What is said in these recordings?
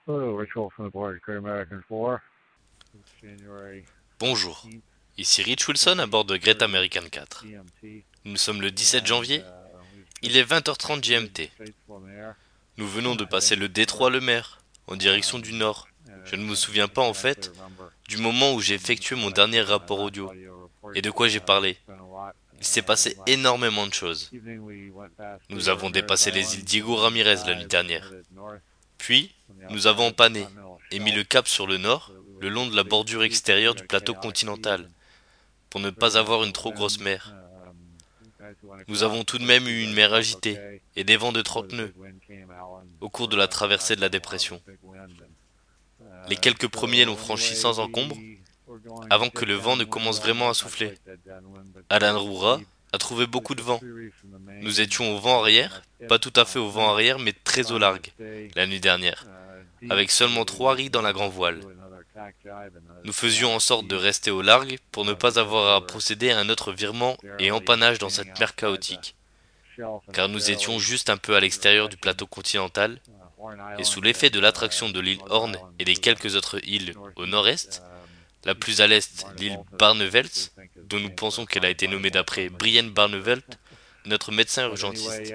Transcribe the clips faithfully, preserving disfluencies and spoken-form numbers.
Bonjour, ici Rich Wilson à bord de Great American quatre. Nous sommes le dix-sept janvier, il est vingt heures trente G M T. Nous venons de passer le détroit Lemaire, en direction du nord. Je ne me souviens pas en fait du moment où j'ai effectué mon dernier rapport audio et de quoi j'ai parlé. Il s'est passé énormément de choses. Nous avons dépassé les îles Diego Ramirez la nuit dernière. Puis, nous avons empanné et mis le cap sur le nord, le long de la bordure extérieure du plateau continental, pour ne pas avoir une trop grosse mer. Nous avons tout de même eu une mer agitée et des vents de trente nœuds au cours de la traversée de la dépression. Les quelques premiers l'ont franchi sans encombre, avant que le vent ne commence vraiment à souffler. Alan Roura a trouvé beaucoup de vent. Nous étions au vent arrière, pas tout à fait au vent arrière, mais très au largue, la nuit dernière, avec seulement trois ris dans la grand voile. Nous faisions en sorte de rester au largue pour ne pas avoir à procéder à un autre virement et empannage dans cette mer chaotique, car nous étions juste un peu à l'extérieur du plateau continental, et sous l'effet de l'attraction de l'île Horn et des quelques autres îles au nord-est, la plus à l'est, l'île Barnevelt, dont nous pensons qu'elle a été nommée d'après Brian Barnevelt, notre médecin urgentiste.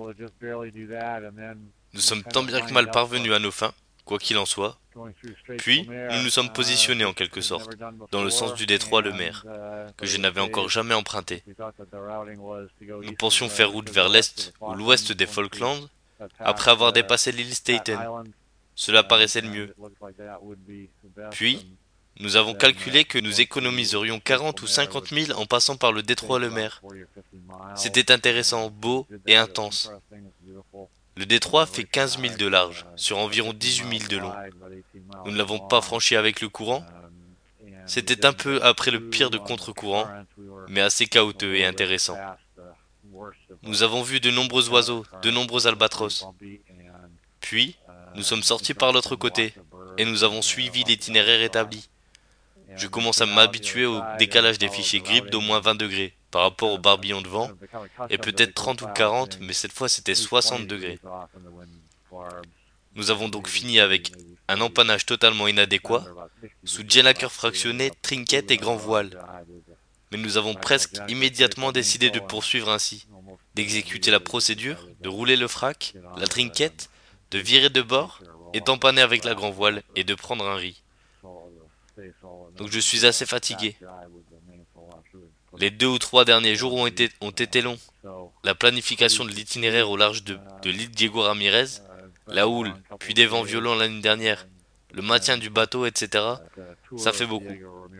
Nous sommes tant bien que mal parvenus à nos fins, quoi qu'il en soit, puis nous nous sommes positionnés en quelque sorte, dans le sens du détroit Lemaire, que je n'avais encore jamais emprunté. Nous pensions faire route vers l'est ou l'ouest des Falklands, après avoir dépassé l'île Staten. Cela paraissait le mieux. Puis, nous avons calculé que nous économiserions quarante ou cinquante milles en passant par le détroit Lemaire. C'était intéressant, beau et intense. Le détroit fait quinze milles de large, sur environ dix-huit milles de long. Nous ne l'avons pas franchi avec le courant. C'était un peu après le pire de contre-courant, mais assez chaotique et intéressant. Nous avons vu de nombreux oiseaux, de nombreux albatros. Puis, nous sommes sortis par l'autre côté, et nous avons suivi l'itinéraire établi. Je commence à m'habituer au décalage des fichiers grip d'au moins vingt degrés par rapport au barbillon de vent, et peut-être trente ou quarante, mais cette fois c'était soixante degrés. Nous avons donc fini avec un empannage totalement inadéquat, sous jetlacker fractionné, trinquette et grand voile. Mais nous avons presque immédiatement décidé de poursuivre ainsi, d'exécuter la procédure, de rouler le frac, la trinquette, de virer de bord, et d'empanner avec la grand voile et de prendre un riz. Donc je suis assez fatigué. Les deux ou trois derniers jours ont été, ont été longs. La planification de l'itinéraire au large de, de l'île Diego Ramirez, la houle, puis des vents violents l'année dernière, le maintien du bateau, et cetera. Ça fait beaucoup.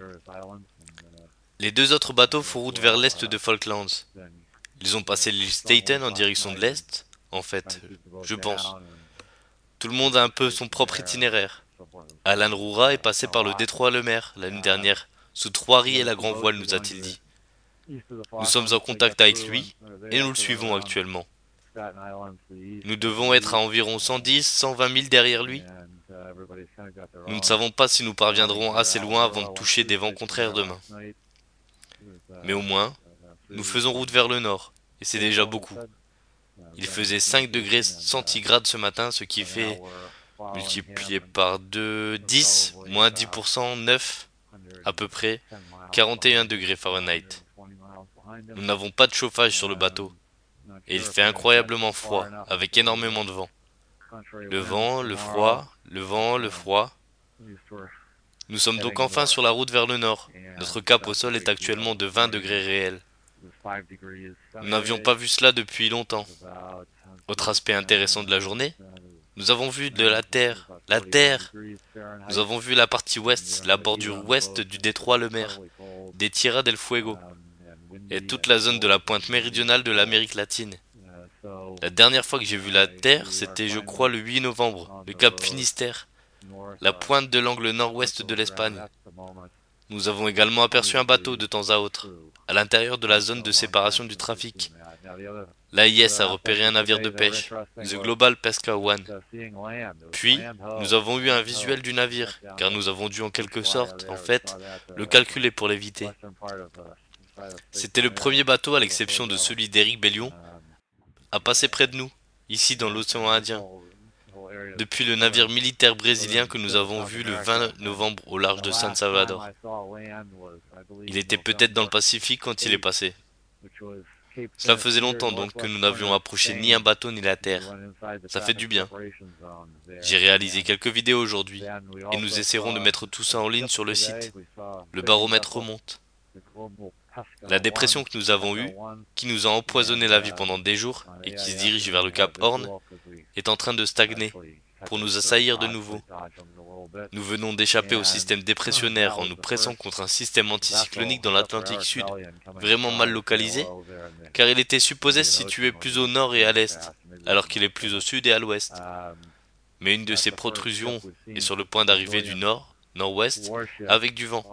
Les deux autres bateaux font route vers l'est de Falklands. Ils ont passé l'île Staten en direction de l'est, en fait, je pense. Tout le monde a un peu son propre itinéraire. Alan Roura est passé par le détroit Lemaire l'année dernière, sous trois ris et la grand voile, nous a-t-il dit. Nous sommes en contact avec lui et nous le suivons actuellement. Nous devons être à environ cent dix à cent vingt milles derrière lui. Nous ne savons pas si nous parviendrons assez loin avant de toucher des vents contraires demain. Mais au moins, nous faisons route vers le nord, et c'est déjà beaucoup. Il faisait cinq degrés centigrades ce matin, ce qui fait, multiplié par deux, dix, moins dix pour cent, neuf, à peu près, quarante et un degrés Fahrenheit. Nous n'avons pas de chauffage sur le bateau, et il fait incroyablement froid, avec énormément de vent. Le vent, le froid, le vent, le froid. Nous sommes donc enfin sur la route vers le nord. Notre cap au sol est actuellement de vingt degrés réels. Nous n'avions pas vu cela depuis longtemps. Autre aspect intéressant de la journée, nous avons vu de la Terre, la Terre. Nous avons vu la partie ouest, la bordure ouest du détroit Lemaire, des Tierra del Fuego, et toute la zone de la pointe méridionale de l'Amérique latine. La dernière fois que j'ai vu la Terre, c'était je crois le huit novembre, le cap Finistère, la pointe de l'angle nord-ouest de l'Espagne. Nous avons également aperçu un bateau de temps à autre, à l'intérieur de la zone de séparation du trafic. L'A I S a repéré un navire de pêche, The Global Pesca One. Puis, nous avons eu un visuel du navire, car nous avons dû en quelque sorte, en fait, le calculer pour l'éviter. C'était le premier bateau, à l'exception de celui d'Éric Bellion, à passer près de nous, ici dans l'océan Indien. depuis le navire militaire brésilien que nous avons vu le vingt novembre au large de San Salvador. Il était peut-être dans le Pacifique quand il est passé. Cela faisait longtemps donc que nous n'avions approché ni un bateau ni la terre. Ça fait du bien. J'ai réalisé quelques vidéos aujourd'hui et nous essaierons de mettre tout ça en ligne sur le site. Le baromètre remonte. La dépression que nous avons eue, qui nous a empoisonné la vie pendant des jours et qui se dirige vers le cap Horn, est en train de stagner pour nous assaillir de nouveau. Nous venons d'échapper au système dépressionnaire en nous pressant contre un système anticyclonique dans l'Atlantique Sud, vraiment mal localisé, car il était supposé se situer plus au nord et à l'est, alors qu'il est plus au sud et à l'ouest. Mais une de ces protrusions est sur le point d'arriver du nord, nord-ouest, avec du vent.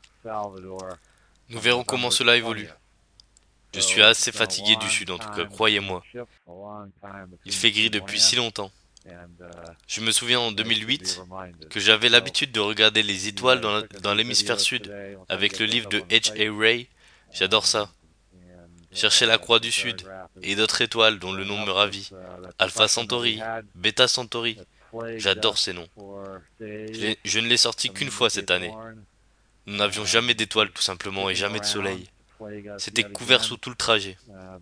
Nous verrons comment cela évolue. Je suis assez fatigué du sud en tout cas, croyez-moi. Il fait gris depuis si longtemps. Je me souviens en deux mille huit que j'avais l'habitude de regarder les étoiles dans, dans l'hémisphère sud avec le livre de H A Rey. J'adore ça. Chercher la croix du sud et d'autres étoiles dont le nom me ravit. Alpha Centauri, Beta Centauri. J'adore ces noms. Je, je ne l'ai sorti qu'une fois cette année. Nous n'avions jamais d'étoiles tout simplement et jamais de soleil. C'était couvert sous tout le trajet.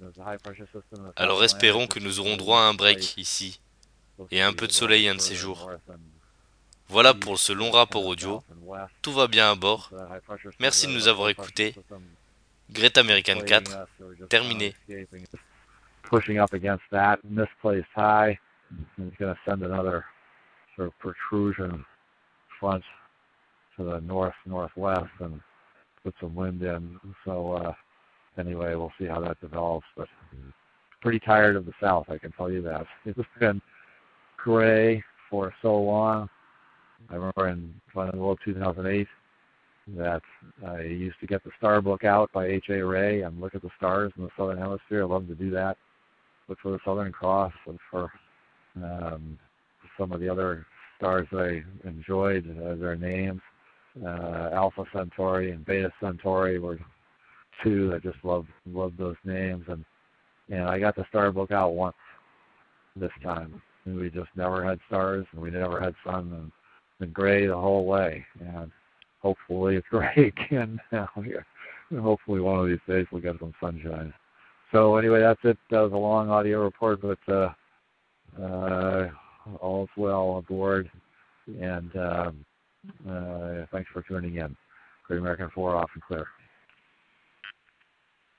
Alors espérons que nous aurons droit à un break ici et un peu de soleil un de ces jours. Voilà pour ce long rapport audio. Tout va bien à bord. Merci de nous avoir écoutés. Great American quatre, terminé. Pushing up against that misplaced high, and it's going to send another sort of protrusion front to the north northwest and put some wind in. So uh, anyway, we'll see how that develops. But pretty tired of the south, I can tell you that. It's been gray for so long. I remember in well, two thousand eight that I used to get the star book out by H A Rey and look at the stars in the southern hemisphere. I love to do that. Look for the Southern Cross, look for um, some of the other stars that I enjoyed, uh, their names. Uh, Alpha Centauri and Beta Centauri were two that just loved loved those names. And and I got the star book out once this time. And we just never had stars, and we never had sun, and been gray the whole way. And hopefully it's gray again now. And hopefully one of these days we'll get some sunshine. So anyway, that's it. That was a long audio report, but uh, uh, all's well aboard. And um, uh, thanks for tuning in. Great American four, off and clear.